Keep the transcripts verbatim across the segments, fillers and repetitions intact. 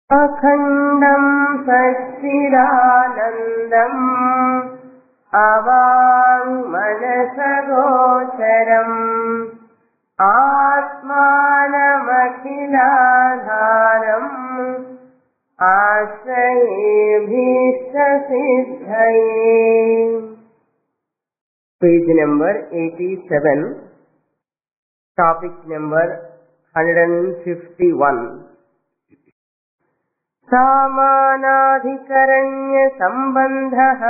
अखण्डं सच्चिदानन्दम् अवाङ्मनसगोचरम् आत्मानमखिलाधारम् आश्रयेऽभीष्टसिद्धये. Page number eighty-seven, topic number one hundred fifty-one. सामानाधिकरण्य संबंधः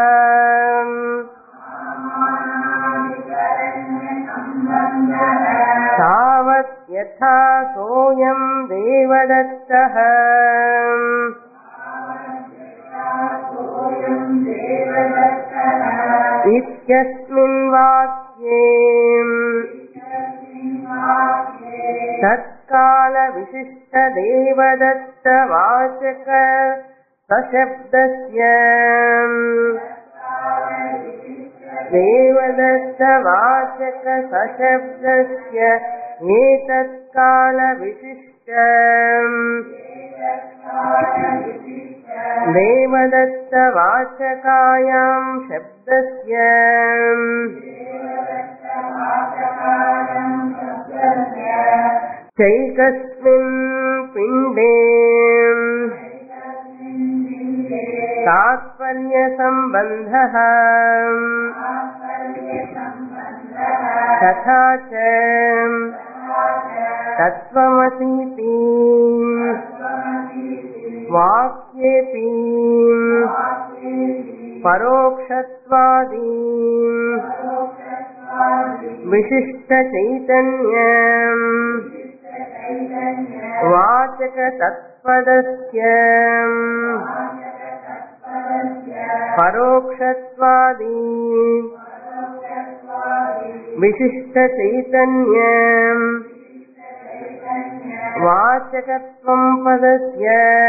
तावत् यथा सोऽयं देवदत्तः इत्यस्मिन् वाक्ये तत्काल विशिष्ट देवदत्त वाचक सशब्दस्य देवदत्त वाचक सशब्दस्य एतत्काल विशिष्ट देवदत्त वाचकायां शब्दस्य चैकस्मिन् पिण्डे तात्पर्यसम्बन्धः तथा च तत्त्वमसीति वाक्येऽपि परोक्षत्वादि विशिष्टचैतन्यम् वाचक तत्पदस्य परोक्षत्वादि विशिष्टचैतन्यम् वाचकत्वं पदस्य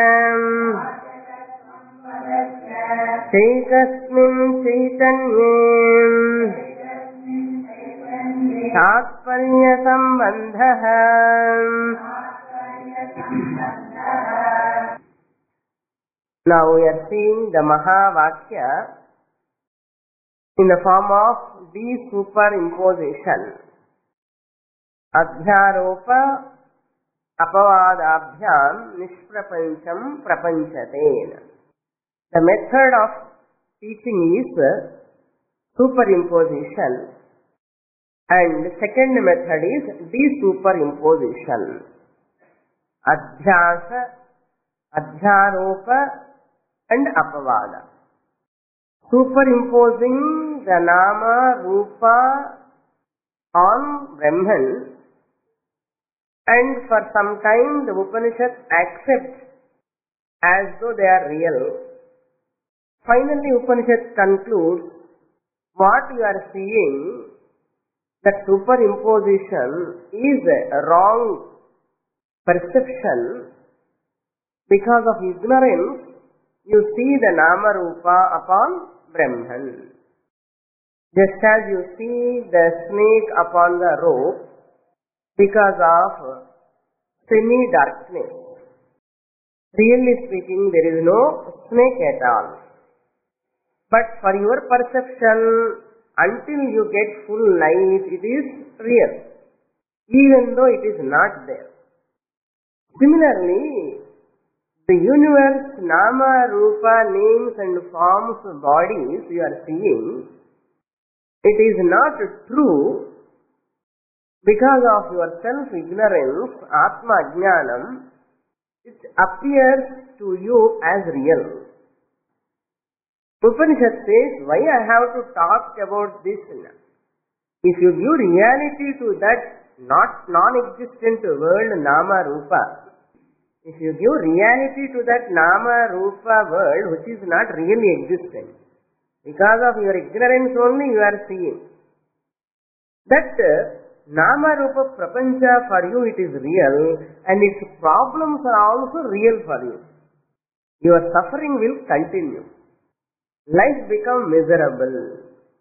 चैकस्मिन् चैतन्ये तात्पर्यसम्बन्धः. Now we are seeing the Mahavakya in the form of de-superimposition. Adhyaropa apavadabhyam nishprapancham prapanchate. The method of teaching is superimposition, and second method is de-superimposition. Adhyasa, adhyaropa and apavada. Superimposing the nama rupa on Brahman, and for some time the Upanishad accepts as though they are real. Finally Upanishad concludes, what you are seeing, that superimposition is a wrong perception. Because of ignorance, you see the Nama Rupa upon Brahman. Just as you see the snake upon the rope because of semi-darkness. Really speaking, there is no snake at all. But for your perception, until you get full light, it is real, even though it is not there. Similarly, the universe, Nama, Rupa, names and forms, bodies you are seeing, it is not true because of your self-ignorance, Atma Ajnanam. It appears to you as real. Upanishad says, why I have to talk about this? If you give reality to that not non-existent world, Nama, Rupa, if you give reality to that Nama, Rupa world which is not really existent, because of your ignorance only you are seeing, that Nama, Rupa, Prapancha for you it is real, and its problems are also real for you. Your suffering will continue. Life becomes miserable.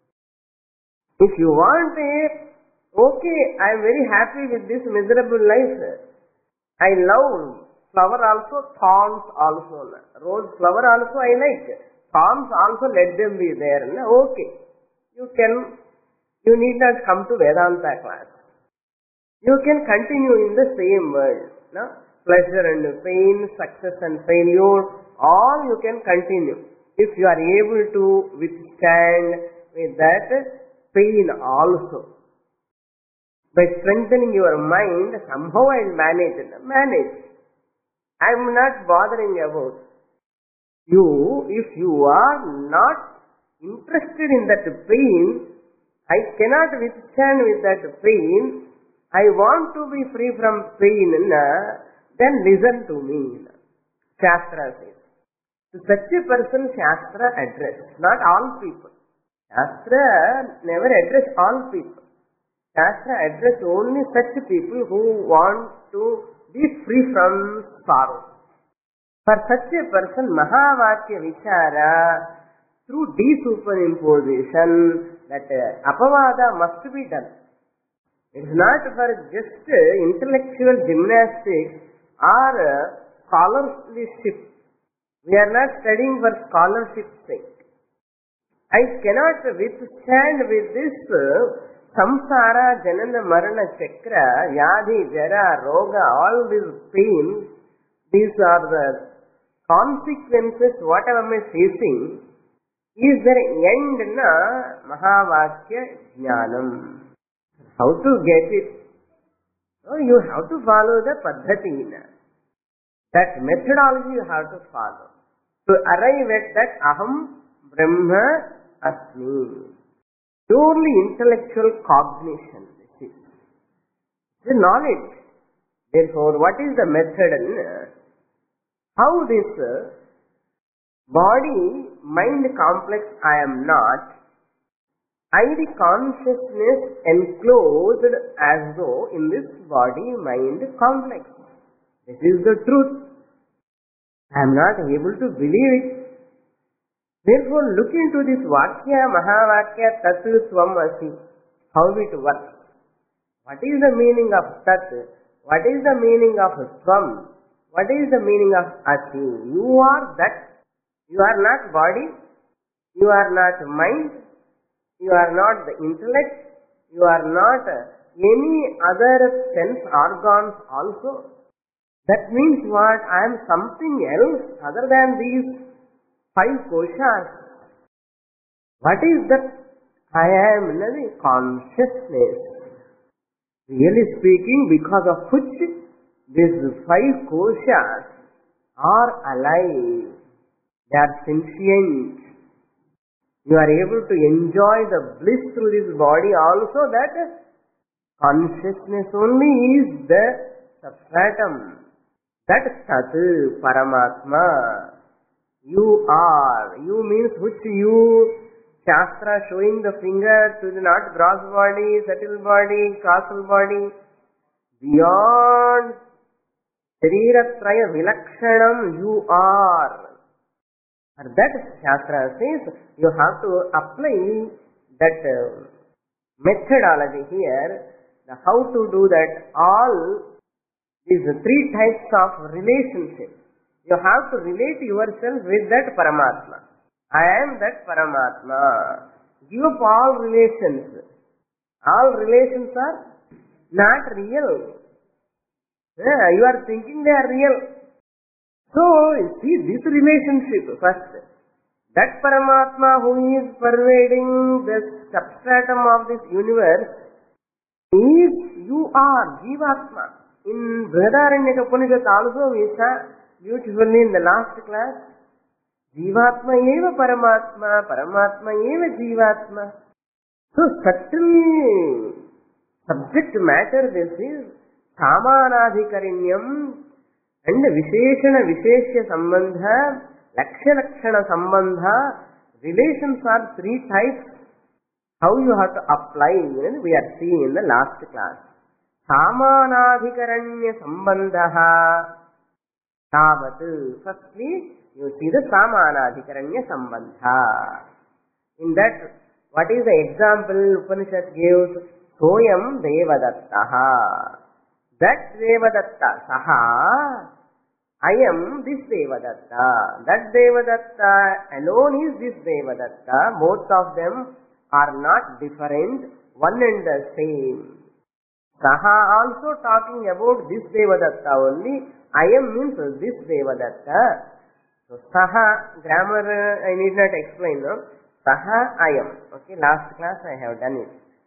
If you want a, okay, I am very happy with this miserable life. I love flower also, thorns also. Rose flower also I like. Thorns also, let them be there. Okay. You can, you need not come to Vedanta class. You can continue in the same world. No? Pleasure and pain, success and failure, all you can continue. If you are able to withstand with that pain also. By strengthening your mind, somehow I will manage it. Manage. I am not bothering about you. If you are not interested in that pain, I cannot withstand with that pain. I want to be free from pain. Then listen to me. Shastra says. To such a person, Shastra address. Not all people. Shastra never address all people. Shastra address only such people who want to be free from sorrow. For such a person, Mahavakya Vichara, through desuperimposition, that uh, apavada must be done. It is not for just uh, intellectual gymnastics or uh, scholarship. We are not studying for scholarship's sake. I cannot withstand with this uh, samsara, janana, marana, chakra, yadhi, jara, roga, all these pains. These are the consequences, whatever I am facing. Is there end na Mahavakya Jnanam? How to get it? Oh, you have to follow the Paddhati. That methodology you have to follow. To arrive at that Aham Brahma Asmi. Purely intellectual cognition. This is the knowledge. Therefore, what is the method? How this body, mind complex I am not, I the consciousness enclosed as though in this body, mind complex. This is the truth. I am not able to believe it. Therefore, look into this Vakya, Mahavakya, Tat, Tvam, Asi. How it works. What is the meaning of Tat? What is the meaning of Tvam? What is the meaning of Asi? You are that. You are not body. You are not mind. You are not the intellect. You are not any other sense organs also. That means what? I am something else other than these five koshas. What is that? I am the consciousness. Really speaking, because of which these five koshas are alive. They are sentient. You are able to enjoy the bliss through this body also. That consciousness only is the substratum. That Tat, Paramatma. You are. You means which you? Shastra showing the finger to the not gross body, subtle body, causal body. Beyond Shariratraya Vilakshanam, you are. For that Shastra says, you have to apply that uh, methodology here, the how to do that. All these three types of relationship. You have to relate yourself with that Paramatma. I am that Paramatma. Give up all relations. All relations are not real. Yeah, you are thinking they are real. So, see this relationship first. That Paramatma who is pervading the substratum of this universe is you are Jivatma. In Brihadaranyaka Upanishad also we saw beautifully in the last class, Jivatma eva Paramatma, Paramatma eva Jivatma. So subtle subject matter this is Samanadhikarinyam and Visheshana Visheshya Sambandha, Lakshya Lakshana Sambandha. Relations are three types. How you have to apply, we are seeing in the last class. Samanadhikaranya Sambandha. Tavat. Firstly, you see the Samanadhikaranya Sambandha. In that, what is the example Upanishad gives? Soyam Devadattaha. That Devadatta, Saha, I am this Devadatta. That Devadatta alone is this Devadatta. Both of them are not different, one and the same. Saha also talking about this Devadatta only. I am means this Devadatta. So Saha, grammar uh, I need not explain. No? Saha I am. Okay, last class I have done it.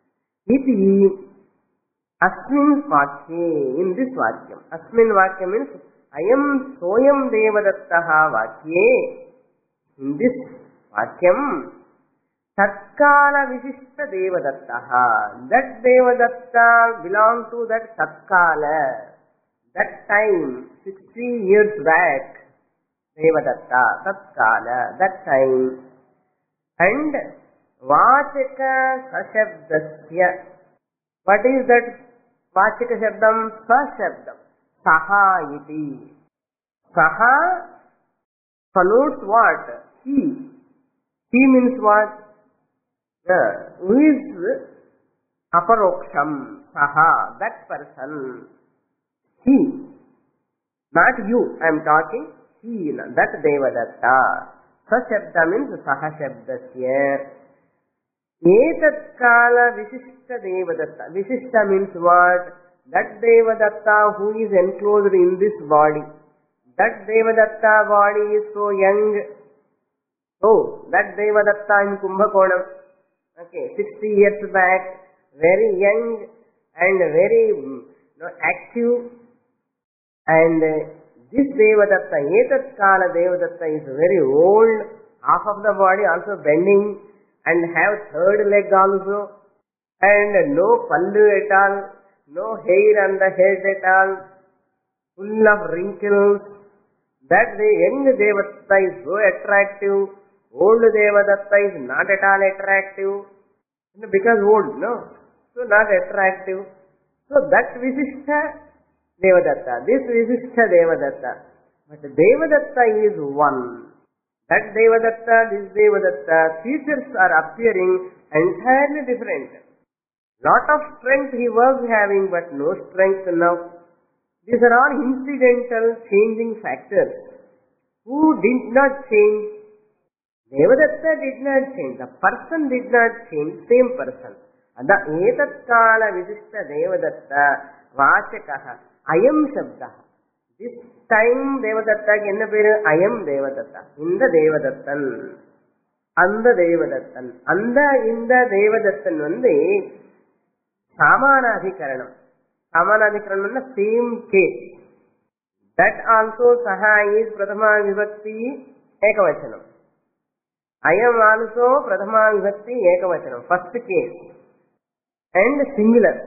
Iti Asmin Vakye, in this Vakyam. Asmin Vakya means I am Soyam Devadattaha Vakye. In this Vakyam, Tatkala Vishishta Devadattaha. That Devadatta belongs to that Tatkala. That time, sixty years back, Devadatta, Tatkala, that time. And Vachaka Sashabdasya. What is that Vachaka Shabdam? Sashabdam. Saha iti. Saha connotes what? He. He means what? Uh, who is aparoksham? Saha, that person. He. Not you, I am talking. He, that Devadatta. Sashabda means Saha Shabdasya. Etatkala Vishishta Devadatta. Vishishta means what? That Devadatta who is enclosed in this body. That Devadatta body is so young. So, that Devadatta in Kumbhakonam. Okay, sixty years back, very young and very you know, active. And uh, this Devadatta, Etatkala Devadatta is very old. Half of the body also bending. And have third leg also, and no pallu at all, no hair on the head at all, full of wrinkles. That the young Devadatta is so attractive, old Devadatta is not at all attractive, because old, no, so not attractive. So that Visishta Devadatta, this Visishta Devadatta, but Devadatta is one. That Devadatta, this Devadatta, features are appearing entirely different. Lot of strength he was having, but no strength now. These are all incidental changing factors. Who did not change? Devadatta did not change. The person did not change, same person. The Etatkala Visishta Devadatta Vachakaha Ayam Shabdaha. This time Devadatta enna peru Ayam Devadatta. Inda Devadattan. Anda Devadattan. Anda inda Devadattan vande Samanadhikaranam. Samanadhikaranam is the same case. That also Saha is Prathama Vibhakti Ekavachanam. Ayam also Prathama Vibhakti Ekavachanam. First case. And singular.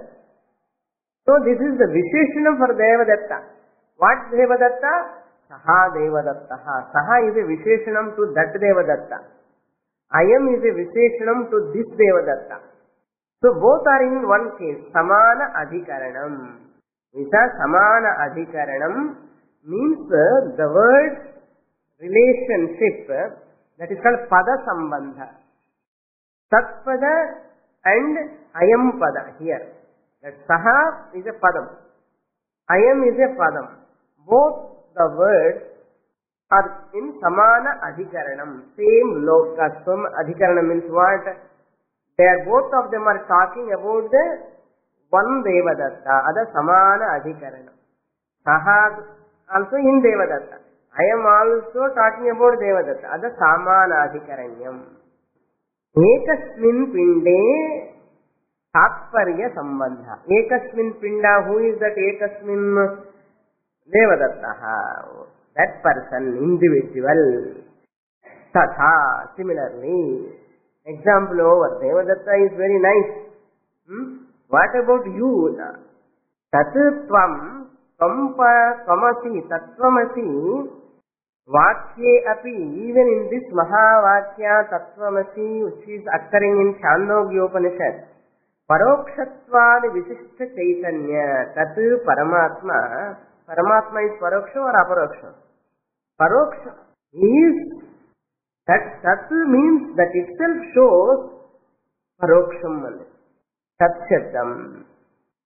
So this is the Visheshanam for Devadatta. What Devadatta? Saha Devadattaha. Saha is a Visheshanam to that Devadatta. Ayam is a Visheshanam to this Devadatta. So both are in one case. Samana Adhikaranam. Visa Samana Adhikaranam means uh, the word relationship uh, that is called Pada Sambandha. Tatpada and Ayam Pada here. That Saha is a Padam. Ayam is a Padam. Both the words are in Samana Adhikaranam. Same loka. Some Adhikaranam means what? They are both of them are talking about the one Devadatta. Other Samana Adhikaranam. Saha also in Devadatta. I am also talking about Devadatta. Other Samana Adhikaranyam. Ekasmin Pinde Tatparya Sambandha. Ekasmin Pinda. Who is that Ekasmin? Devadattaha. That person, individual. Tatha. Similarly. Example over. Devadatta is very nice. Hmm? What about you? Tatutvam Tvampa Tvamasi Tattvamasi Vakye api. Even in this Mahavakya Tattvamasi which is occurring in Chandogya Upanishad. Parokshatvad Visishta Chaitanya. Tatu Paramatma. Paramatma is Paroksha or Aparoksha? Paroksha is that Tatu means that itself shows Paroksham. Tat Shabdam.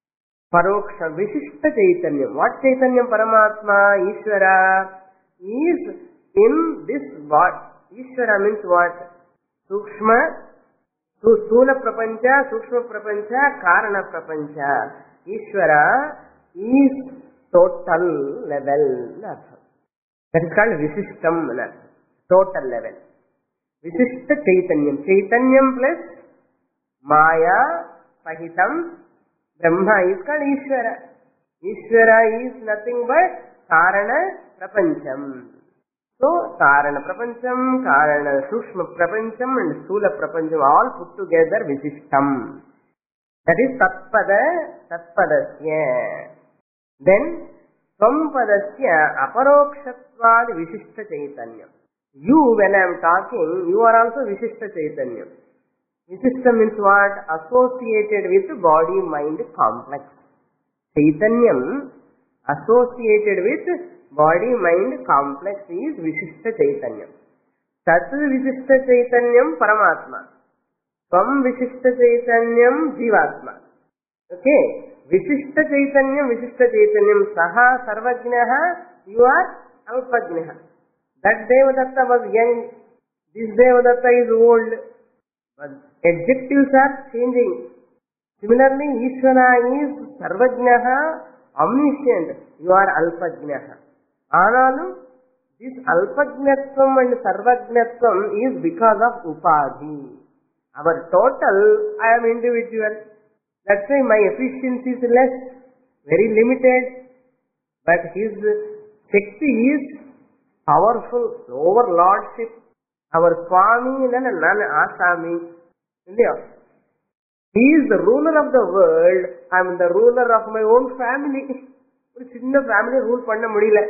Paroksha, Vishishta Chaitanyam. What Chaitanyam Paramatma, Ishvara, is in this what? Ishvara means what? Sukshma, Sthula Prapancha, Sukshma Prapancha, Karana Prapancha. Ishvara is total level. That is called Vishishtam, total level. Vishishta Chaitanyam. Chaitanyam plus Maya, Sahitam, Brahma is called Ishvara. Ishvara is nothing but Karana Prapancham. So, Karana Prapancham, Karana Sukshma Prapancham and Sthula Prapancham all put together Vishishtam. That is Tatpada, Tatpadasya. Then, Sampadasya Aparokshatvad Vishishta Chaitanyam. You, when I am talking, you are also Vishishta Chaitanyam. Vishishta means what? Associated with body-mind complex. Chaitanyam associated with body-mind complex is Vishishta Chaitanyam. Tat Vishishta Chaitanyam Paramatma. Tvam Vishishta Chaitanyam Jivatma. Okay? Vishishta Chaitanyam, Vishishta Chaitanyam Saha Sarvajnaha, you are Alpajnaha. That Devadatta was young. This Devadatta is old. But adjectives are changing. Similarly, Ishvara is Sarvajnaha, omniscient. You are Alpajnaha. Analum, this Alpajnatvam and Sarvajnatvam is because of Upadhi. Our total, I am individual. That's why my efficiency is less, very limited. But his Shakti is powerful, overlordship. Our Swami and Nana Asami. He is the ruler of the world. I am the ruler of my own family. family rule panna mudila.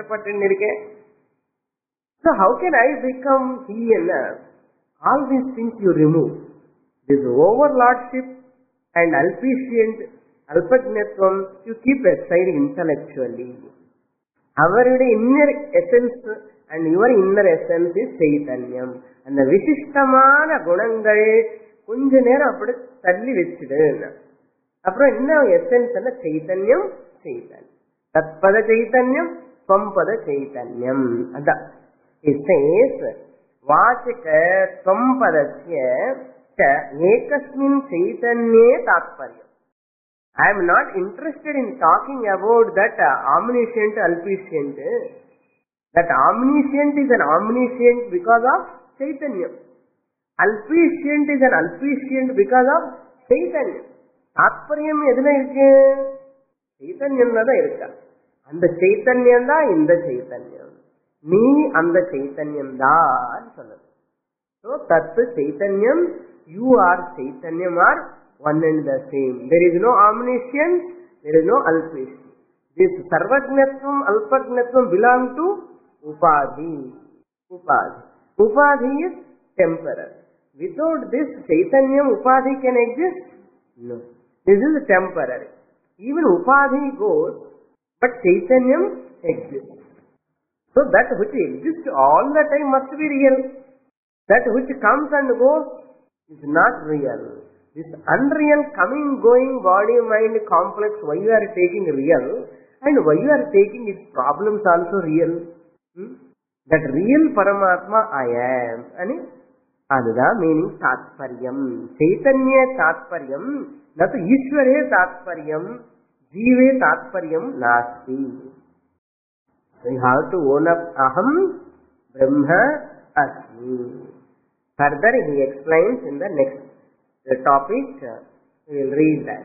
So how can I become he and her? All these things you remove. This overlordship and alpicient, alpajnatvam, you keep aside intellectually. Our inner essence and your inner essence is Chaitanyam. And the Vishishtamana Gunangal Kunjanera put sadly vested. After inner essence and Chaitanyam, Chaitanyam. Tatpada Chaitanyam, Twampada Chaitanyam. It says, Vachika Twampadasya Ekasmin Chaitanye Tatparya. I am not interested in talking about that uh, omniscient, alpicient. That omniscient is an omniscient because of Chaitanya. Alpicient is an alpicient because of Chaitanya. Tatparyam edhula irukku? Chaitanyam nada irukka. And the Chaitanyam da in the Chaitanyam. Nee and the Chaitanyam da nu solludu. So, Tat Chaitanyam, you are Chaitanyam are one and the same. There is no omniscience, there is no alpicient. This Sarvajnatvam, Alpajnatvam belong to Upadhi. Upadhi. Upadhi is temporary. Without this Chaitanyam, Upadhi can exist? No. This is temporary. Even Upadhi goes, but Chaitanyam exists. So that which exists all the time must be real. That which comes and goes is not real. This unreal coming, going, body, mind, complex, why you are taking real and why you are taking its problems also real. Hmm? That real Paramatma I am. And adada meaning Tatparyam. Chaitanya Tatparyam. Not Ishvare Tatparyam. Jive Tatparyam Nasti. So you have to own up Aham Brahma Asmi. Further he explains in the next the topic. Uh, we will read that.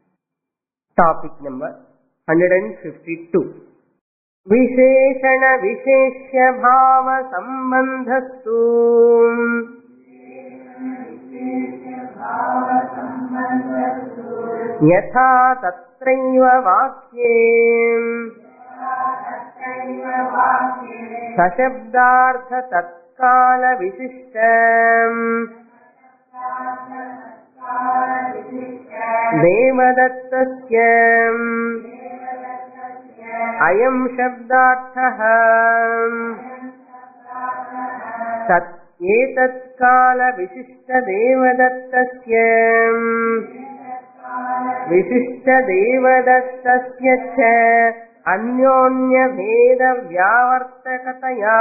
Topic number one fifty-two. Visheshana Visheshya Bhava Sambandhastu Yatha Tatraiva Vakyem Sashabdartha Tatkala Vishishtam Devadattasyam Ayam Shabdarthaha Tat Etatkala Vishishta Devadattasyam Vishishta Devadatta Anyonya Veda Vyavartakataya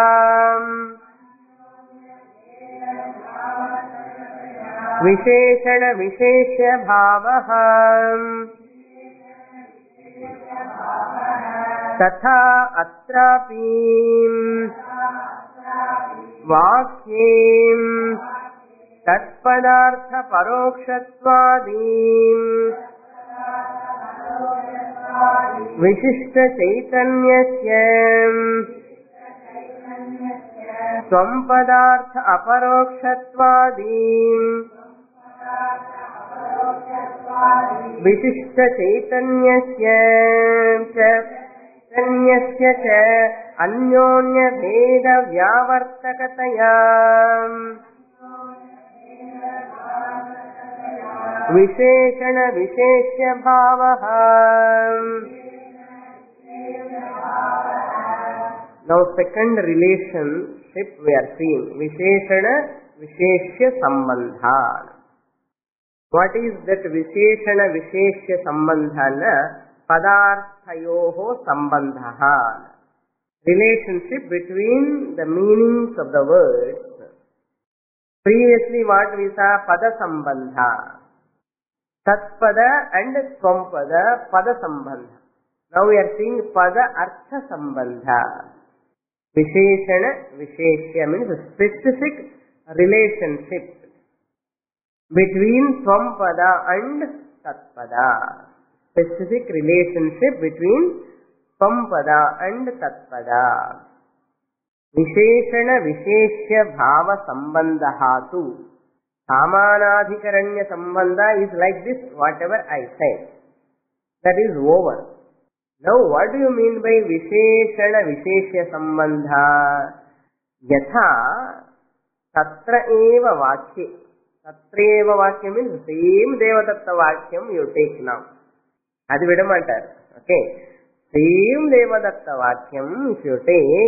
Visheshana Visheshya Bhavaha Tatha Atrapim Vakyem Tatpadartha Parokshatvadim Vishishta Chaitanyasya Swampadartha Aparokshatvadim Vishishta Chaitanyasya Chaitanyasya cha Anyonya Veda Vyavartakataya Visheshana Visheshya Bhavaha. Now second relationship we are seeing. Visheshana Visheshya Sambandha. What is that Visheshana Visheshya Sambandha? Padarthayoho Sambandha. Relationship between the meanings of the words. Previously what we saw? Pada Sambandha. Tatpada and Swampada Pada Sambandha. Now we are seeing Pada Artha Sambandha. Visheshana Visheshya means a specific relationship between Swampada and Tatpada. Specific relationship between Swampada and Tatpada. Visheshana Visheshya Bhava Sambandhatu. Samanadhikaranya Sambandha is like this, whatever I said. That is over. Now what do you mean by Visheshana Visheshya Sambandha? Yatha Tatra Eva Vakya. Tatra Eva Vakya means same Devadatta Vakyam you take now. Adi vidamantaru. Okay. Same Devadatta Vakyam if you take,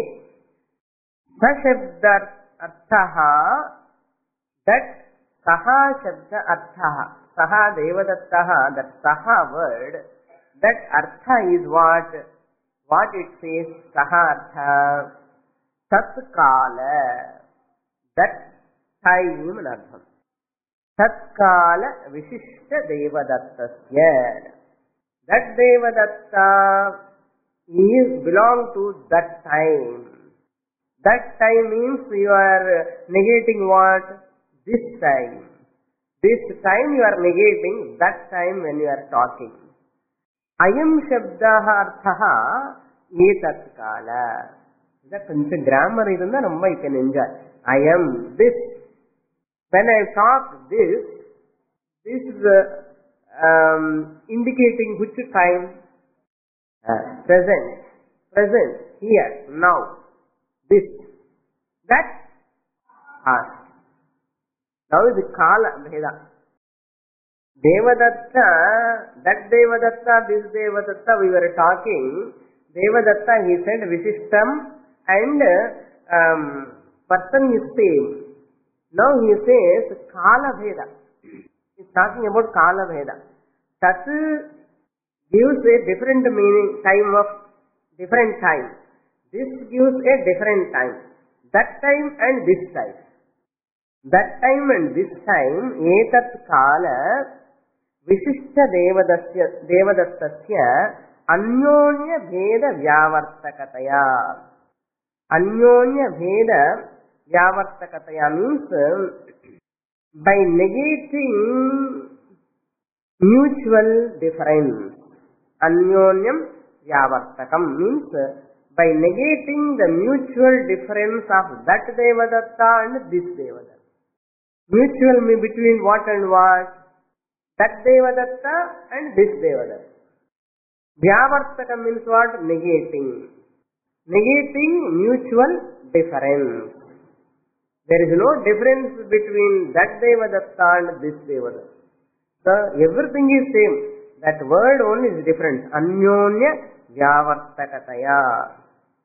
Sashabda Arthaha, that Saha Shabda Arthaha, Saha Devadattaha, that Saha word, that Artha is what? What it says, Saha Artha, Tatkala, that time in Artham. Tatkala Vishishta Devadattasya. That Devadatta is belong to that time. That time means you are negating what? This time. This time you are negating that time when you are talking. Ayam Shabdaha Arthaha Etat Kala. That grammar is the number you can enjoy. I am this. When I talk this, this is uh, um, indicating which time? Uh, present. Present. Here. Now. This. That. Past. Now is the Kala Bheda. Devadatta, that Devadatta, this Devadatta, we were talking. Devadatta, he said Vishishtam and um, person is same. Now he says Kala Bheda. He is talking about Kala Bheda. Tat gives a different meaning, time of different time. This gives a different time. That time and this time. That time and this time, etat kala vishishta devadasya devadattasya anyonya bheda vyavartakataya. Anyonya bheda vyavartakataya means by negating mutual difference. Anyonyam vyavartakam means by negating the mutual difference of that devadatta and this devadatta. Mutual mean between what and what? That Devadatta and this Devadatta. Vyavartaka means what? Negating. Negating mutual difference. There is no difference between that Devadatta and this Devadatta. So everything is same. That word only is different. Anyonya Vyavartakataya.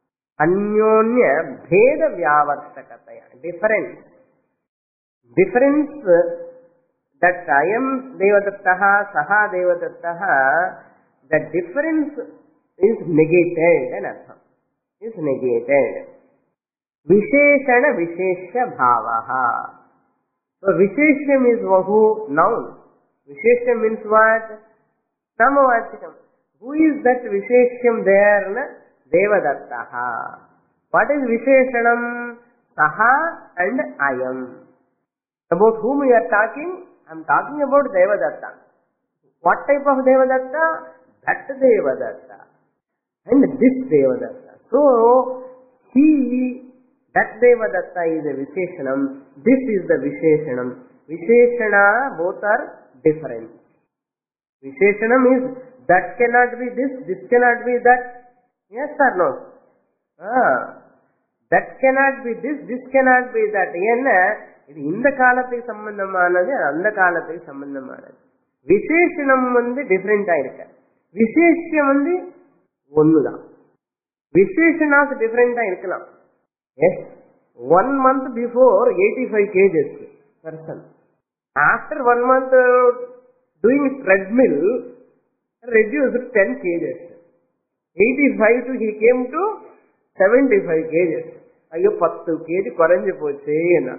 Anyonya Bheda Vyavartakataya. Difference. Difference, that I am Devadattaha, Saha Devadattaha, the difference is negated and artham is negated. Visheshana Vishesha Bhavaha. So Vishesham is who? Noun. Vishesham means what? Samavachikam. Who is that Vishesham there? Devadattaha. What is Visheshanam? Saha and Ayam. About whom we are talking? I am talking about Devadatta. What type of Devadatta? That Devadatta. And this Devadatta. So, he, that Devadatta is a Visheshanam. This is the Visheshanam. Visheshana, both are different. Visheshanam is, that cannot be this, this cannot be that. Yes or no? Ah. That cannot be this, this cannot be that. Yenna, இது இந்த காலத்துக்கு சம்பந்தமானது, அந்த காலத்துக்கு சம்பந்தமானது. விசேஷனம் வந்து டிஃபரெண்டா இருக்க, விசேஷம் வந்து ஒண்ணுதான். விசேஷனாஸ் டிஃபரெண்டா இருக்கலாம். Yes, one month before eighty five kgs person, after one month doing treadmill reduced ten kgs. Eighty five to he came to seventy five kgs. ஐயோ பத்து கேஜி குறைஞ்சு போச்சு.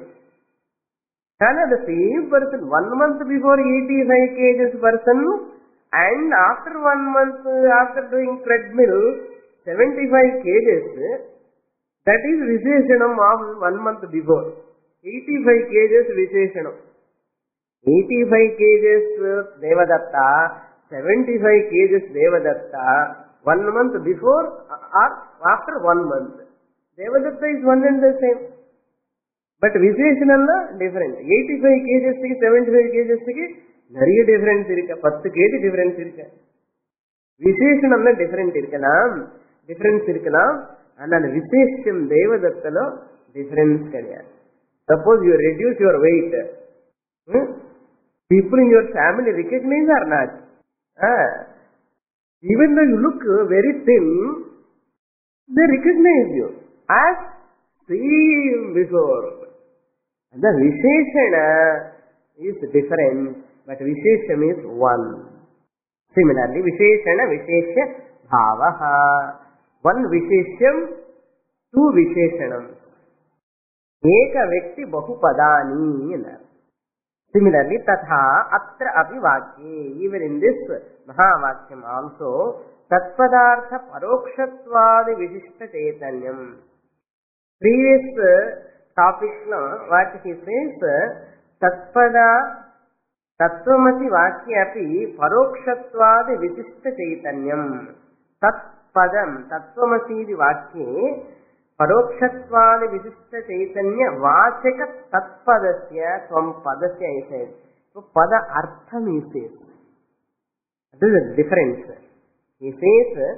The same person, one month before eighty-five kgs person, and after one month after doing treadmill seventy-five kgs, that is Visheshanam of one month before. eighty-five kgs Visheshanam. eighty-five kgs Devadatta, seventy-five kgs Devadatta, one month before or after one month. Devadatta is one and the same. But Visheshanalla different. eighty-five kgs to seventy-five kgs to nariya difference irukka, ten kg difference irukka. Visheshanalla different irkalam, difference irkalam, and an Vishesham Devadattalo difference kadiyadu. Suppose you reduce your weight, hmm? people in your family recognize or not? Ah. Even though you look very thin, they recognize you as seen before. The Visheshana is different, but Vishesham is one. Similarly, Visheshana, Vishesha, Bhavaha. One Vishesham, two Visheshanam. Eka Vekti Bahupadani. Similarly, Tatha Atra Abhivakye. Even in this Mahavakyam also, Tatpadartha Parokshatvadi Vishishta Chaitanyam. Previous topic now, what he says, Tatpada Tattvamasi Vakya api Parokshatvadi Visishta Chaitanyam. Tatpadam Tattvamasi Vakye Parokshatvadi Visishta Chaitanya Vachaka Tatpadasya Tvam Padasya he says. So Pada Artham he says. This is a difference. He says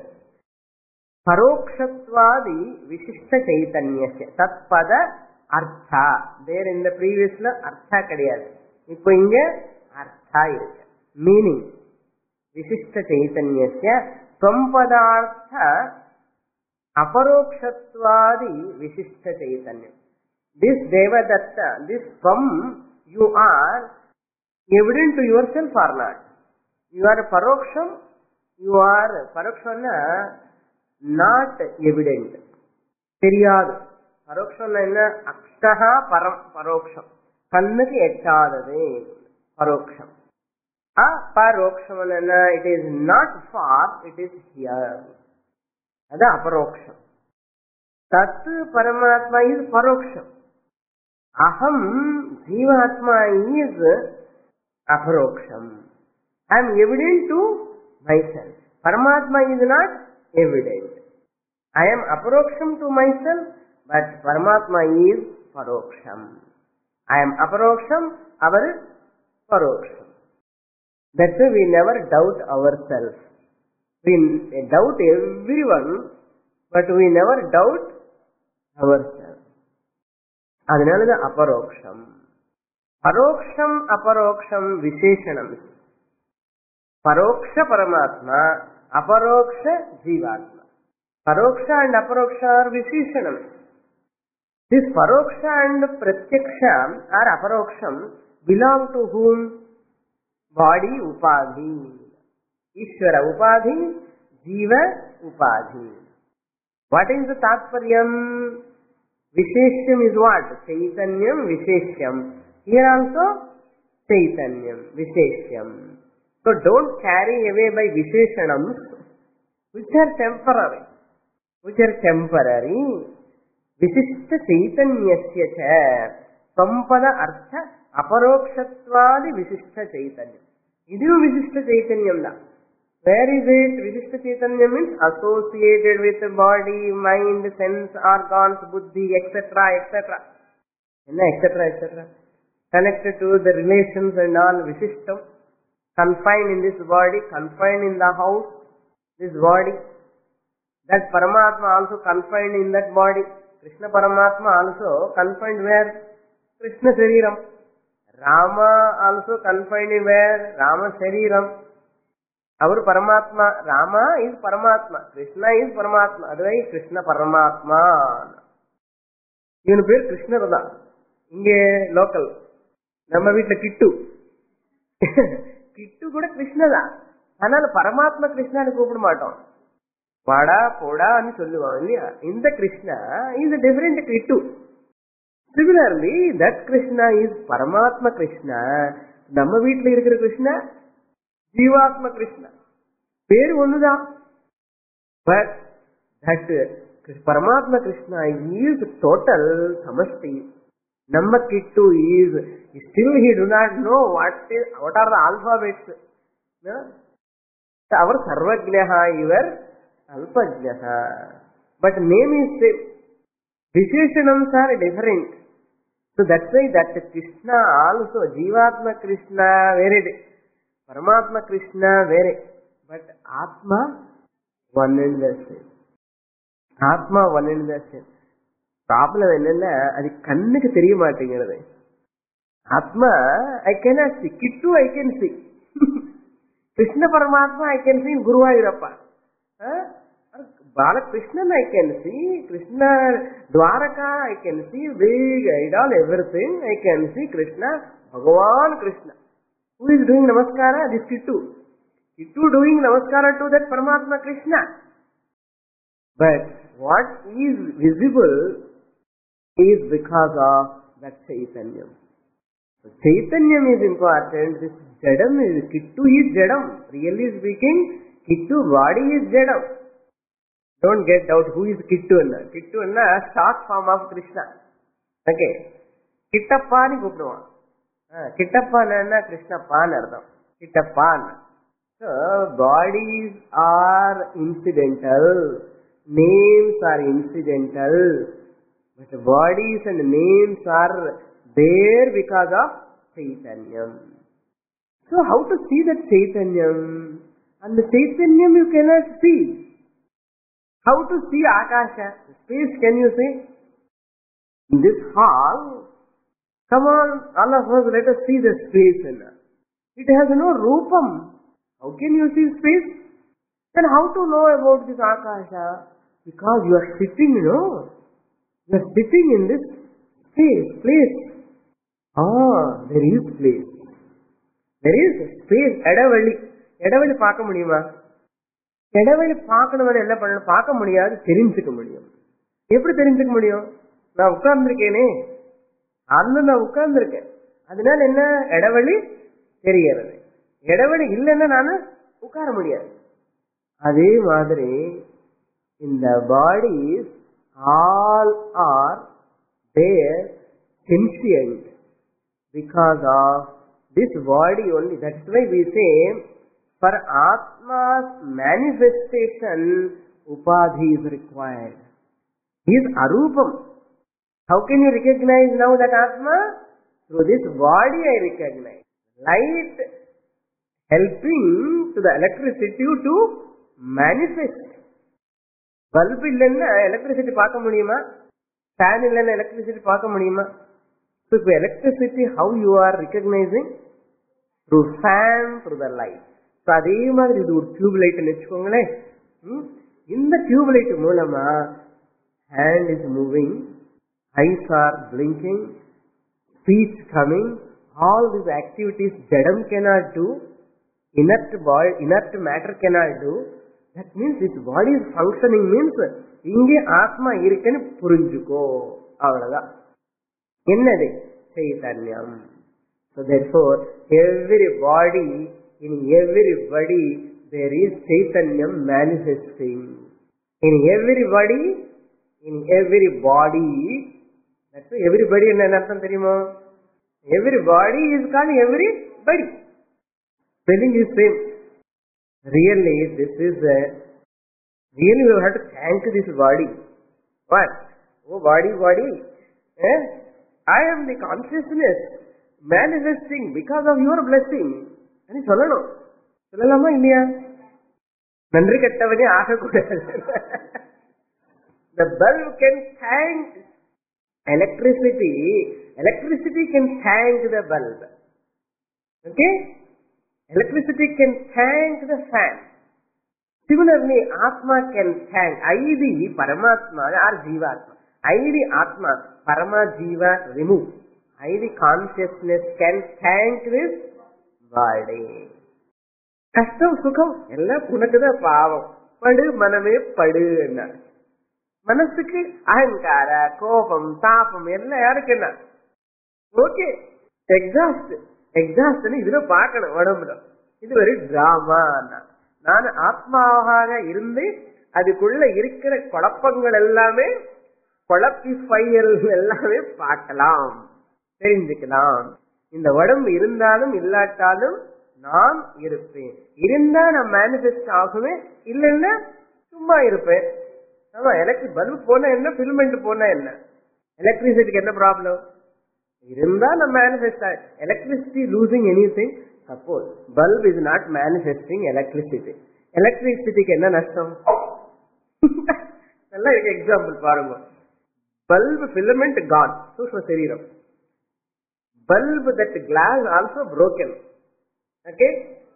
Parokshatvadi Visishta Chaitanyasya Tatpada Artha. There in the previous la Artha kadiyadu. Ipo inga Artha irukku. Meaning Visishta Chaitanyasya Tvampadartha Aparokshatvadi Visishta Chaitanya. This Devadatta, this Tvam, you are evident to yourself or not? You are Paroksham, you are Parokshana not evident. Teriyadu. Paroksham enna Akshtaha Param Paroksham. Kannaki ettadade Paroksham. Aparoksham enna it is not far, it is here. That's Aparoksham. Tat Paramatma is Paroksham. Aham Jivatma is Aparoksham. I am evident to myself. Paramatma is not evident. I am Aparoksham to myself, but Paramatma is Paroksham. I am Aparoksham, our Paroksham. That's why we never doubt ourselves. We doubt everyone, but we never doubt ourselves. Adinala Aparoksham. Paroksham, Aparoksham, Visheshanam. Paroksha Paramatma, Aparoksha Jivatma. Paroksha and Aparoksha are Visheshanam. This Paroksha and Pratyaksha or Aparoksham belong to whom? body upadhi, Ishvara upadhi, Jiva upadhi. What is the tatparyam? Visheshyam is what? Chaitanyam Visheshyam. Here also Chaitanyam Visheshyam. So don't carry away by Visheshanams which are temporary. Which are temporary. Visishta Chaitanyasya cha Sampada Artha Aparokshatvadi Visishta Chaitanyam. Idu Visishta Chaitanyam da. Where is it? Visishta Chaitanya means associated with the body, mind, sense, organs, buddhi, et cetera, et cetera. et cetera, et cetera. Connected to the relations and all Visishtam. Confined in this body, confined in the house, this body. That Paramatma also confined in that body. Krishna Paramatma also confined where? Krishna Shariram. Rama also confined in where? Rama Shariram. Our Paramatma, Rama is Paramatma, Krishna is Paramatma, otherwise Krishna Paramatma. Even பேர் கிருஷ்ணர் தான். இங்கே local நம்ம வீட்டுல கிட்டு கிட்டு கூட கிருஷ்ண தான். ஆனால் பரமாத்மா கிருஷ்ணான்னு கூப்பிட மாட்டோம். வாடா போடான்னு சொல்லுவாங்க இல்லையா? இந்த கிருஷ்ணா இஸ் டிஃபரெண்ட் கிட்டு. Similarly, that Krishna is Paramatma Krishna. நம்ம வீட்டுல இருக்கிற கிருஷ்ணா Jivatma Krishna. பேரு ஒண்ணுதான். But that Paramatma Krishna is total samasti. Namma kittu is, still he do not know what is, what are the alphabets. No? So our Sarvajnaha, your Alpajnaha. But name is same. Visheshanams are different. So that's why that Krishna also, Jivatma Krishna, very Paramatma Krishna வேறு. But Atma one and the same. Atma one and the same. Problem என்னன்னா அது கண்ணுக்கு தெரிய மாட்டேங்கிறது. Atma I cannot see. Kittu I can see. Krishna Paramatma I can see. Guruvayurappa. Balakrishnan I can see. Krishna Dwaraka I can see. Big idol, everything I can see. Krishna, Bhagavan Krishna. Who is doing namaskara? This Kittu. Kittu doing namaskara to that Paramatma Krishna. But what is visible is because of that Chaitanyam. So Chaitanyam is important. This Jadam is, Kittu is Jadam. Really speaking, Kittu body is Jadam. Don't get doubt who is Kittu anna. Kittu anna short form of Krishna. Okay. Kittappa ni kupduva. Kittappa Krishna Pan ardham. Kittappan. So bodies are incidental, names are incidental, but bodies and names are there because of Chaitanyam. So how to see that Chaitanyam? And the Chaitanyam you cannot see. How to see Akasha? Space can you see? In this hall, come on, all of us, let us see the space. It has no Rupam. How can you see space? Then how to know about this Akasha? Because you are sitting, you know. You are sitting in this space, place. Ah, there is place. There is space. Edavali. Edavali paaka mudiyuma? Edavali paakanavan enna panna paaka mudiyadu, therinjukka mudiyum. Eppadi therinjukka mudiyum? Na ukkarndirukene. Annu na ukkarndirukken. Adinal enna edavali theriyaradu. Edavali illenna nanu ukkara mudiyadu. Adhe madri in the bodies all are there sentient because of this body only. That's why we say for Atma's manifestation upadhi is required. He is arupam. How can you recognize now that Atma? Through this body I recognize. Light helping to the electricity to manifest. Bulb illenna electricity paaka mudiyuma? Fan illenna electricity paaka mudiyuma? So for electricity, how you are recognizing? Through fan, through the light. So adhe madri idu or tube light nu vechukongale. In the tube light moolama hand is moving, eyes are blinking, speech coming, all these activities Jadam cannot do, inert body, inert matter cannot do. That means this body is functioning means inge Atma irukenu purinjuko. Avladha. Ennadu? Chaitanyam. So therefore, every body, in everybody, there is Chaitanyam manifesting. In everybody, in every body, that's why everybody enna artham theriyuma? Everybody is called everybody. Spelling is same. Really, this is a, really you have to thank this body. What? Oh body, body. Eh? I am the consciousness manifesting because of your blessing. And it's all. சொல்லலாமா இல்லையா? நன்றி கெட்டவனே ஆகக்கூடாது. The bulb can thank electricity. Electricity can thank the bulb. Okay? Electricity can thank the fan. Similarly, Atma can thank. I D Paramatma or Jivatma. I D Atma, Parama Jiva remove. I D consciousness can thank this body. Kastam Sukham, ella Punakada Pavam. Padu Maname Padu. Manasukku Ahankara, Kopam, Tapam, ella Yarkana. Okay. Exhaust. Exhaust ni idhula paakana vadamla. Idu very drama. Naan Atmavaga irundhu adukulla irukkira kolappangal ellame kolapifiyal ellame paakalam. Therinjikalam. Indha vadam irundhalum illattalum naan iruppen. Irundha na manifest agume illenna summa iruppen. Nama electric bulb pona enna filament pona enna. Electricity ku enna problem? Irundha na manifest. Electricity losing anything? Suppose bulb is not manifesting electricity. Electricity ku enna nashtam? Nalla example parunga. Bulb filament gone. Sushma Shariram. Bulb, that glass also broken. Okay?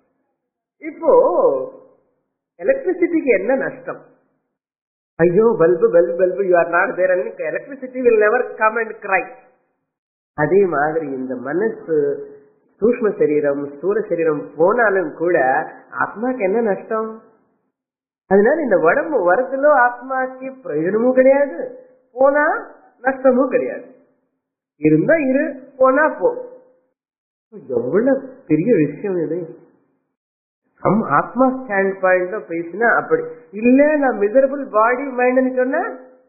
Ipo electricity ku enna nashtam? Ayyo bulb, bulb, bulb, you are not there, and electricity will never come and cry. அதே மாதிரி இந்த மனசு சூக்ஷ்ம சரீரம் ஸ்தூல சரீரம் போனாலும் கூட ஆத்மாக்கு என்ன நஷ்டம்? அதனால இந்த உடம்பு வரதுல ஆத்மாக்கு பிரயோஜனமும் கிடையாது, போனா நஷ்டமும் கிடையாது. இருந்தா இரு, போனா போ. எவ்வளவு பெரிய விஷயம் இது. நம் ஆத்மா ஸ்டாண்ட் பாயிண்ட்ல பேசினா அப்படி இல்ல. நான் மிசரபிள் பாடி மைண்ட் சொன்ன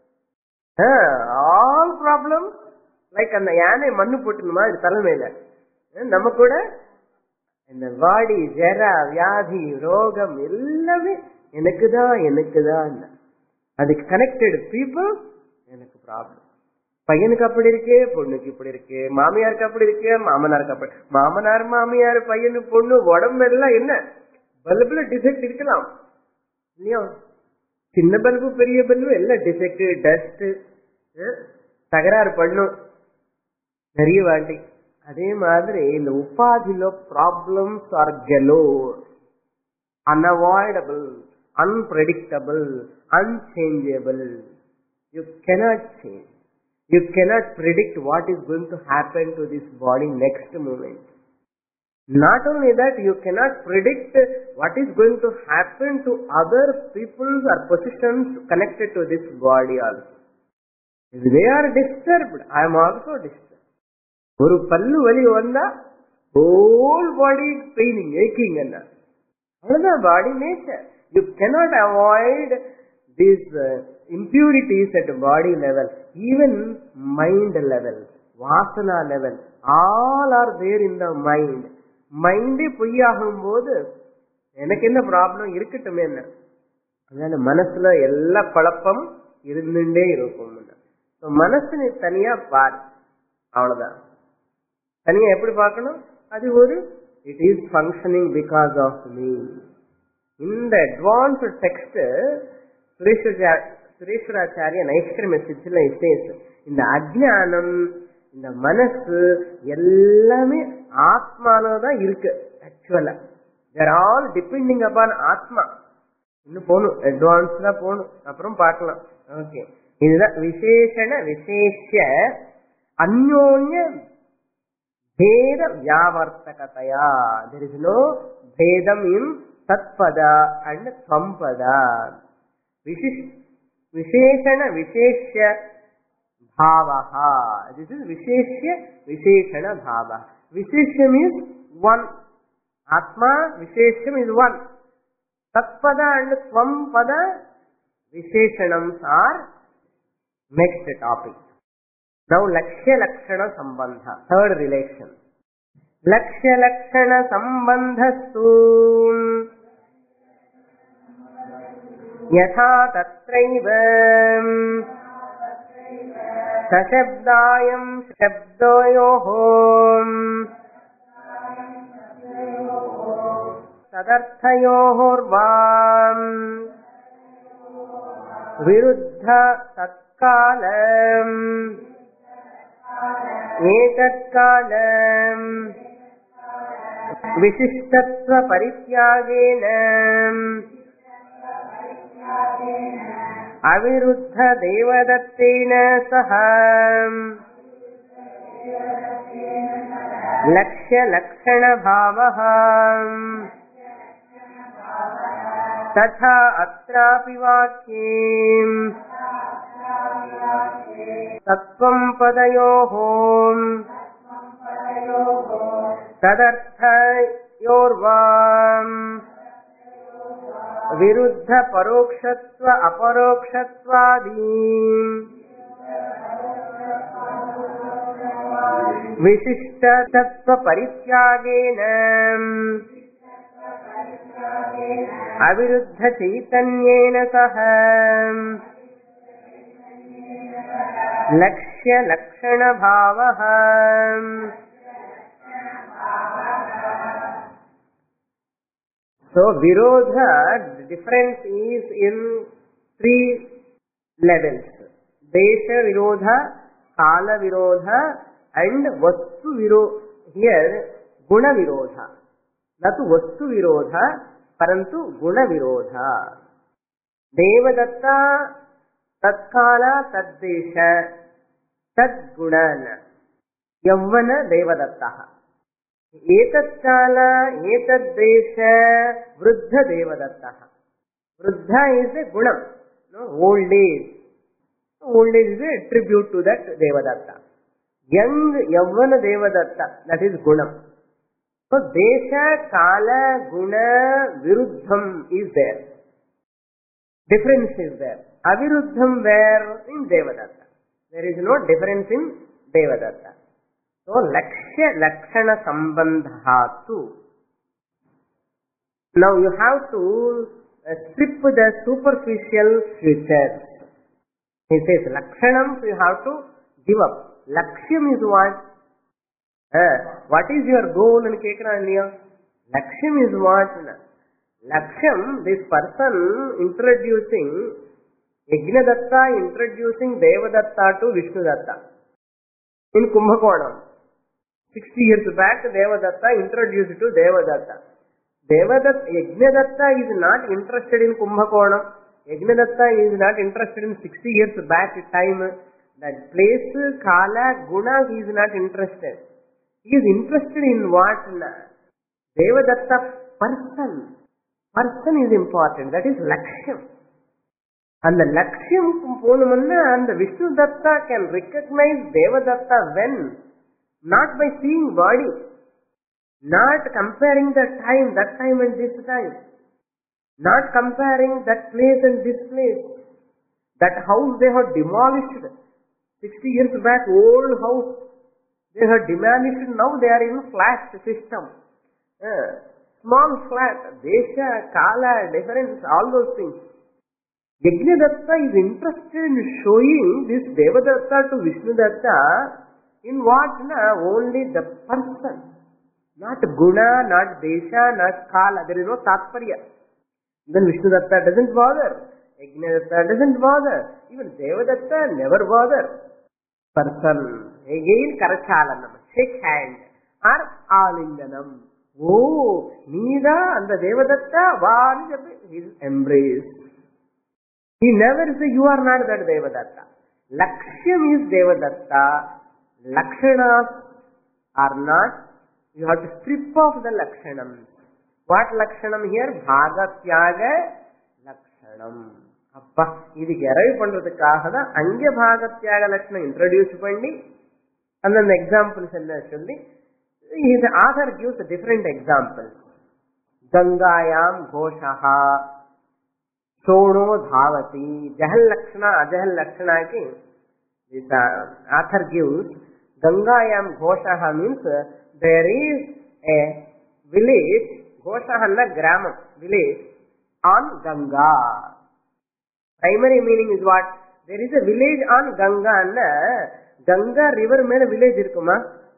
ஆல் ப்ராப்ளம் லைக் அந்த யானை மண்ணு போட்டுமா இது தலைமையில நம்ம கூட இந்த வாடி ஜரா வியாதி ரோகம் எல்லாமே எனக்குதான் எனக்குதான். அதுக்கு கனெக்டட் பீப்புள் எனக்கு ப்ராப்ளம். பையனுக்கு அப்படி இருக்கு, பொண்ணுக்கு இப்படி இருக்கு, மாமியாருக்கு அப்படி இருக்கு, மாமனாருக்கு அப்படி. மாமனார் மாமியார் பையனு பொண்ணு உடம்பு எல்லாம் என்ன பல்புல டிஃபெக்ட் இருக்கலாம் இல்லையா? சின்ன பல்பு பெரிய பல்பு எல்லாம் டிஃபெக்ட் டஸ்ட் தகராறு பண்ணும் நிறைய வாட்டி. அதே மாதிரி இந்த உபாதியில problems are galore, unavoidable, unpredictable, unchangeable. You cannot change. You cannot predict what is going to happen to this body next moment. Not only that, you cannot predict what is going to happen to other people's or positions connected to this body also. If they are disturbed, I am also disturbed. ஒரு பல்லு வலி வந்தா whole body is paining, aching என்ன. அவ்வளவுதான் body nature. You cannot avoid these uh, impurities at body level, even mind level, vasana level, all are there in the mind. மைண்டே பொய்யாகும் போது எனக்கு என்ன ப்ராப்ளம் இருக்கட்டும் என்ன. அதனால மனசுல எல்லா குழப்பம் இருந்துட்டே இருக்கும். மனசு நீ தனியா பாரு, அவ்வளவுதான். தனியா எப்படி பார்க்கணும்? அது ஒரு it is functioning because of me. இந்த அட்வான்ஸ் டெக்ஸ்ட் சுரேஸ்வராச்சாரிய நைஷ்கிரம சித்தில இசேஸ். இந்த அஜ்ஞானம், இந்த மனசு எல்லாமே ஆத்மாலதான் இருக்கு. ஆக்சுவலா தேர் ஆல் டிபெண்டிங் அப்பான் ஆத்மா. இன்னும் போகணும், அட்வான்ஸ்டா போகணும், அப்புறம் பார்க்கலாம். ஓகே, இதுதான் விசேஷண விசேஷ அந்யோன்ய Bheda Vyavartakataya. There is no Bhedam in Tatpada and Tsampada. Vishish, Visheshana Visheshya Bhavaha. This is Visheshya Visheshana Bhava. Visheshyam is one. Atma Visheshyam is one. Tatpada and Tsampada Visheshanams are next topic. Now Lakshya Lakshana Sambandha. Third relation. Lakshya Lakshana Sambandhastu Yatha Tatraiva Sashabdayam Shabdoyohom Sadarthayohorvam Viruddha Tatkalam Etatkalam Vishishtatva Parityagena Aviruddha Devadattena Saha Lakshya Lakshana Bhavaha Tatha Atrapi Vakyem Tattvam Padayohom Tadarthayorvam Viruddha Parokshatva Aparokshatvadim Vishishta Tattva Parityagenam Aviruddha Chaitanyena Saham Lakshya Lakshana Bhavaham. So Virodha, the difference is in three levels. Desha Virodha, Kala Virodha and Vastu Virodha. Here Guna Virodha. Natu Vastu Virodha, Parantu Guna Virodha. Devadatta Tatkala Taddesha Tadgunana Yavvana Devadattaha. Etatkala Etaddesha Vruddha Devadattaha. Vruddha is a Gunam, no, old age. Old age is a tribute to that Devadatta. Young Yavvana Devadatta, that is Gunam. So Desha, Kala, Guna, Viruddham is there. Difference is there. Aviruddham where? In Devadatta. There is no difference in Devadatta. So Lakshya Lakshana Sambandhatu. Now you have to uh, strip the superficial features. He says Lakshanam you have to give up. Lakshyam is what? Uh, what is your goal in Kekra India? Lakshyam is what? Lakshyam, this person introducing Yajnadatta, introducing Devadatta to Vishnadatta in Kumbhakonam. sixty years back, Devadatta introduced to Devadatta. Devadatta, Yajnadatta is not interested in Kumbhakonam. Yajnadatta is not interested in sixty years back time. That place, Kala, Guna, he is not interested. He is interested in what? Devadatta person. Person is important. That is Lakshyam. And the Lakshyam Ponamanna and the Vishnadatta can recognize Devadatta when? Not by seeing body. Not comparing the time, that time and this time. Not comparing that place and this place. That house they have demolished. sixty years back, old house. They have demolished. Now they are in flat system. Uh, small flat. Desha, Kala, difference, all those things. Yajnadatta is interested in showing this Devadatta to Vishnadatta in what? Na? Only the person. Not Guna, not Desha, not Kala. There is no Tatparya. Then Vishnadatta doesn't bother. Yajnadatta doesn't bother. Even Devadatta never bother. Person. Again Karachalanam. Shake hand. Or Alinganam. Oh, Nida and the Devadatta, one is embrace. He never says, you are not that Devadatta. Lakshyam is Devadatta. Lakshanas are not, you have to strip off the lakshanam. What lakshanam here? Bhagatyaga lakshanam. Appa, idhukku arrive pandradhukkaga da anga bhagatyaga lakshanam introduce panni, and then the examples enna solli, the author gives a different examples. Gangayam ghoshaha Sono dhavati. Jahal lakshana, ajahal lakshana ki this uh, author gives. Gangayam ghoshaha means uh, there is a village, ghoshaha na gramam, village on Ganga. Primary meaning is what? There is a village on Ganga na Ganga river mele village irukuma.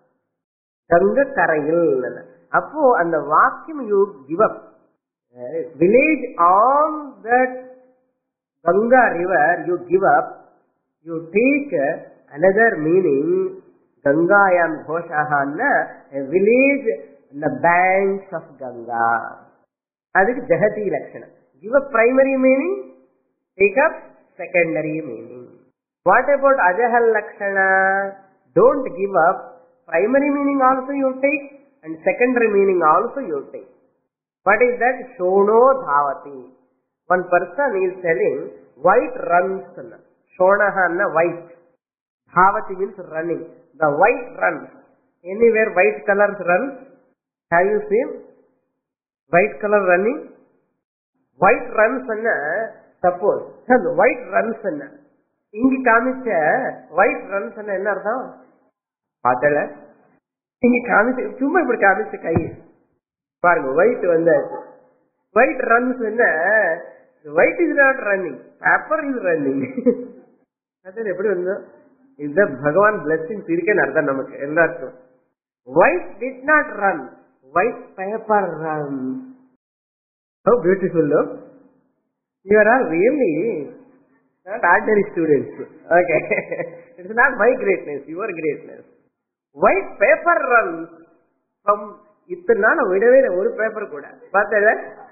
Ganga karayil. Appo and the vacuum you give up. Uh, village on that Ganga river you give up, you take uh, another meaning, Gangayam Ghoshahanna, a village on the banks of Ganga. That is Jahati Lakshana. Give a primary meaning, take up secondary meaning. What about Ajahal Lakshana? Don't give up. Primary meaning also you take and secondary meaning also you take. What is that? Shono dhavati. One person is telling white runs. Shonahanna white. Dhavati means running. The white runs. Anywhere white colors run? Have you seen? White color running? White runs anna, suppose. White runs anna. Ingi kamicha white runs anna enna artham? Paatala? Ingi kamicha, chumma ipdi kamicha kai. பாருங்க white வந்தாச்சு. White runs என்ன? White is not running, paper is running. அது எப்படி வந்து இந்த பகவான் blessings இருக்கேன்னு அர்த்தம் நமக்கு எல்லாருக்கும். White did not run, white paper runs. How beautiful, no? You are all really not ordinary students. Okay. It's not my greatness, your greatness. White paper runs from இத்தனை நாள் விடவே ஒரு பேப்பர் கூட பார்த்தல.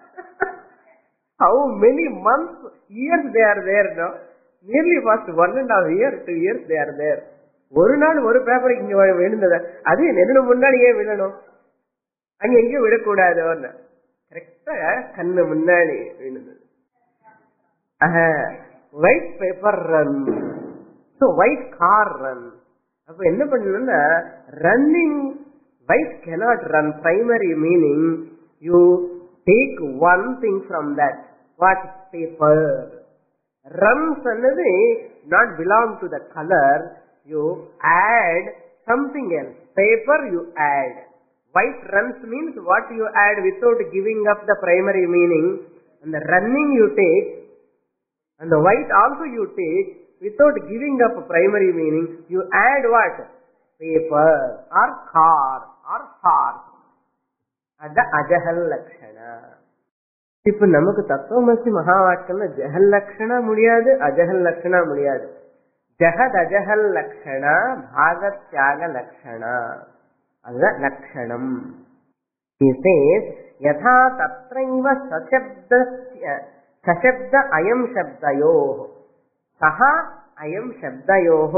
How many months, years they are there now? Nearly past one and a half year, two years they are there. ஒரு நாள் ஒரு paper இங்க விழுந்தத அது என்ன முன்னாடியே விழணும், அங்க எங்கேயும் விடக்கூடாது. கரெக்டா கண்ணு முன்னாடி விழுந்தது. White paper run, so white car run. அப்ப என்ன பண்ணணும்னா running. White cannot run. Primary meaning, you take one thing from that. What? Paper. Runs another not belong to the color. You add something else. Paper you add. White runs means what you add without giving up the primary meaning. And the running you take, and the white also you take without giving up primary meaning. You add what? Paper or car or horse. That's Ajahal Lakshana. இப்ப நமக்கு தத்துவமசி மகா வாக்கியம்ல ஜஹல் லக்ஷணா முடியாது, அஜஹல் லக்ஷணா முடியாது. ஜஹத் அஜஹல் லக்ஷணா, பாகத்யாக லக்ஷணா, அதுதான் லக்ஷணம். He says, யதா தத்ரைவ சசப்தஸ்ய சசப்த அயம் சப்தயோஹ சஹ அயம் சப்தயோஹ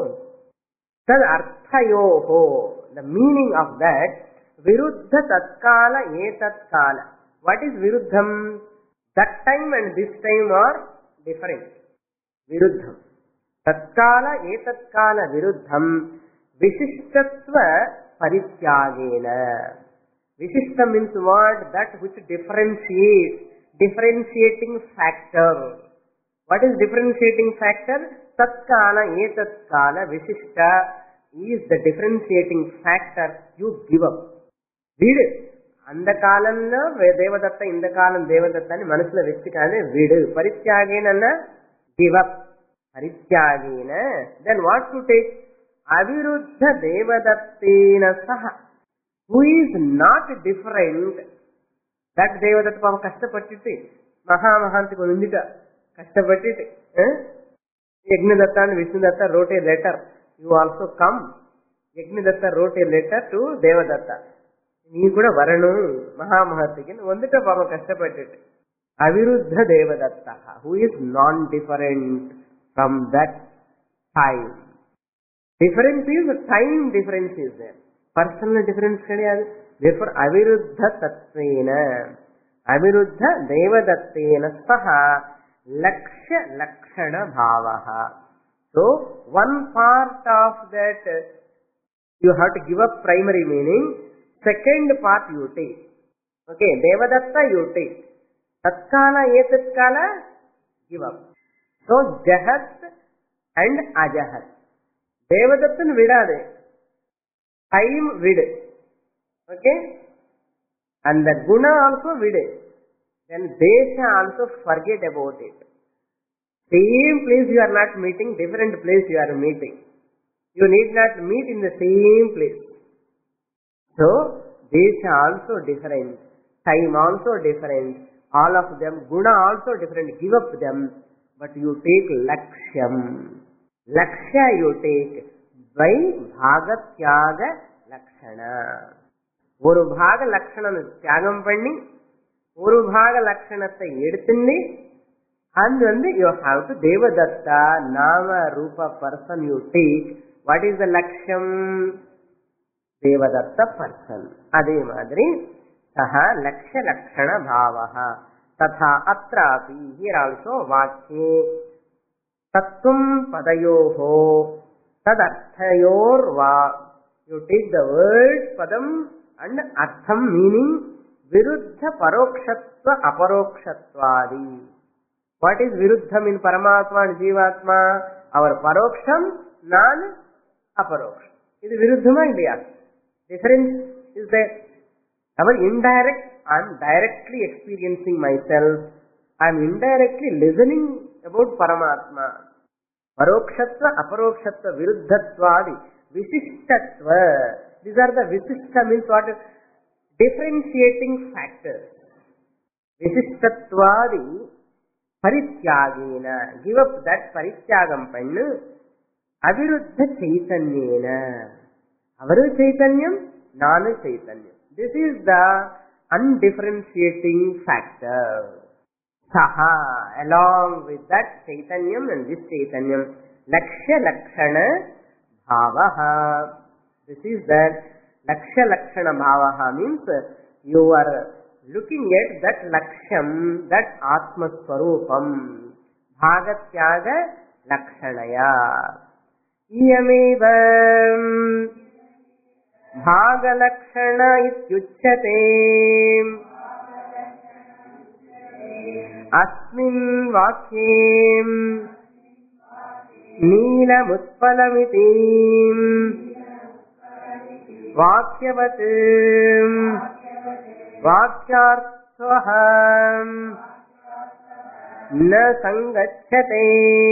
தத் அர்த்தயோஹ. The meaning of that, viruddha tatkala etatkala. What is viruddham? That time and this time are different. Viruddham. Tatkala etatkala viruddham vishishtatva parityagena. Vishishta means what? That which differentiates, differentiating factor. What is differentiating factor? Tatkala etatkala vishishta is the differentiating factor you give up. Vidu. அந்த காலம்ல தேவதத்தா, இந்த காலம் தேவதத்தான்னு மனசுல வச்சுக்காது. விடு. பரித்யாகேன give up. பரித்யாகேன then what to take? அவிருத்த தேவதத்தேன சஹ, who is not different. that தேவதத்த பாவம் கஷ்டப்பட்டுட்டு மகா மகாந்துக்கு வந்துட்டா கஷ்டப்பட்டுட்டு யக்ஞதத்தான்னு விஷ்ணுதத்தா wrote a letter. You also come. Yajnadatta wrote a letter to Devadatta. நீ கூட வரணும் மகாமகத்துக்கு வந்துட்ட பாவம் கஷ்டப்பட்டுட்டு. அவிருத்த Devadatta, who is non-different from that time. Difference is time difference is there. Personal difference கிடையாது. therefore அவிருத்த தத்வேன அவிருத்த தேவதத்தேன சஹ லக்ஷ்ய லக்ஷண பாவஹ. So one part of that you have to give up primary meaning, second part you take. Okay, devadatta you take, tatkala etatkala give up. So jahat and ajahat. Devadattan vidade, time vid. Okay, and the guna also vid. Then desha also forget about it. Same place you are not meeting, different place you are meeting. You need not meet in the same place. So desha also different, time also different, all of them, guna also different. Give up them, but you take lakshyam. Lakshya you take by bhagatyaga lakshana. ஒரு பாக லட்சணம் தியாகம் பண்ணி ஒரு பாக லட்சணத்தை எடுத்துன்னு and வந்து you have to devadatta nama rupa person you take. What is the laksham? Devadatta person. அதே மாதிரி saha lakshya lakshana bhavaha tatha atrapi. Here also vakye tattvam padayoho tadarthayor va. You take the word padam and artham meaning viruddha parokshatva aparokshatvadi. What is viruddham in Paramatma and Jivatma? Our paroksham, non-aparoksham. Is it viruddhama India? Difference is there. Our indirect, I am directly experiencing myself. I am indirectly listening about Paramatma. Parokshatva, aparokshatva, viruddhatvadi, visishtatva. These are the visishta means what? Differentiating factors. Visishtatvadi parityagena. Give up that parityagam pannu. Aviruddha chaitanyena. Avaru chaitanyam, nanu chaitanyam. This is the undifferentiating factor. Saha, along with that chaitanyam and this chaitanyam, lakshya lakshana bhavaha. This is that lakshya lakshana bhavaha means you are looking at that lakshyam, that atma swarupam, bhagatyaga lakshanaya. Iyameva bhagalakshana ityuchyate asmin vakye neelamutpalamiti vakyavat vakyarthah na sangachyate.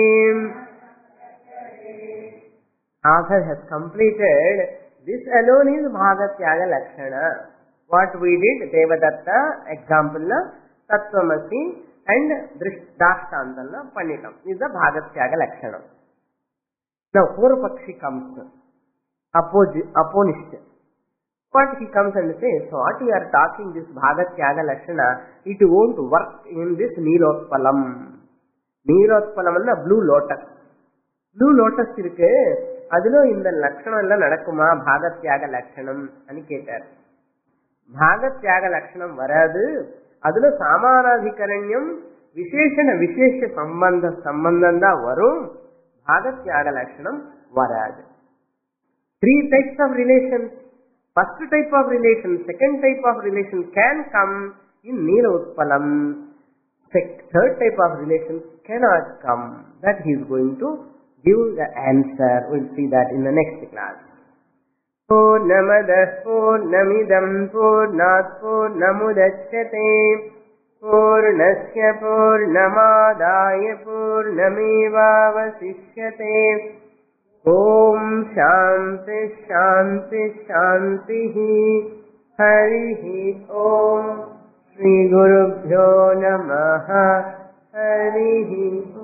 Author has completed. This alone is bhagatyaga lakshana. What we did, devadatta example na tattvamasi and dashtantanna pannitam is the bhagatyaga lakshana. Now Purvapakshi comes, opponist. But he comes and says, so what you are talking this bhagatyaga lakshana, it won't work in this nilotpalam. Nilotpalam is blue lotus. Blue lotus irukku, adilo inda lakshanam illa nadakuma bhagatyaga lakshanam ani ketar. Bhagatyaga lakshanam varadu, adilo samanadhikaranyam visheshana vishesha sambandha sambandanda varum, bhagatyaga lakshanam varadu. Three types of relations. First type of relation, second type of relation can come in Nila Utpalam. Third type of relation cannot come. That he is going to give the answer. We will see that in the next class. Purnamadah Purnamidam Purnat Purnamudachyate Purnasya Purnamadaya Purnamevavasishyate. Om Shanti Shanti Shanti Harihi Om Shri Gurubhyo Namaha Harihi